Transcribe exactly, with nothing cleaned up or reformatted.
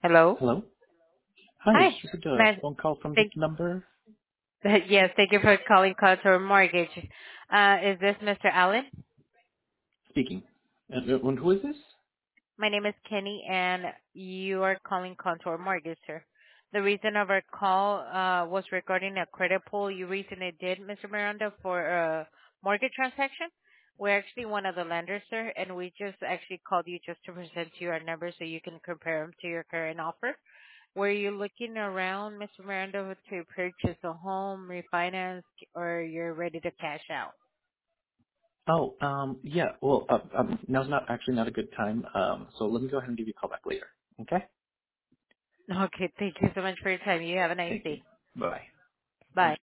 Hello? Hello? Hi, Hi. just received a Matt. phone call from this Thank number. Yes, thank you for calling Contour Mortgage. Uh, Is this Mister Allen? Speaking. And, uh, and who is this? My name is Kenny, and you are calling Contour Mortgage, sir. The reason of our call uh, was regarding a credit pull you recently did, Mister Miranda, for a mortgage transaction. We're actually one of the lenders, sir, and we just actually called you just to present you our numbers so you can compare them to your current offer. Were you looking around, Mister Miranda, to purchase a home, refinance, or you're ready to cash out? Oh, um, yeah, well, uh, um, now's not actually not a good time, um, so let me go ahead and give you a call back later. Okay? Okay, thank you so much for your time. You have a nice Thank you. day. Bye. Bye.